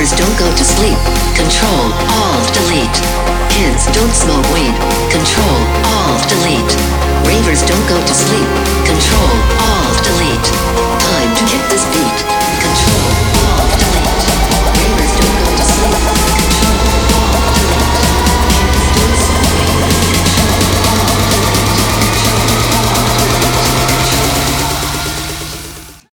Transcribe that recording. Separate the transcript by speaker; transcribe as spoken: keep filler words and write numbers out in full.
Speaker 1: Ravers don't go to sleep. Control, Alt, Delete. Kids don't smoke weed. Control, Alt, Delete. Ravers don't go to sleep. Control, Alt, Delete. Time to get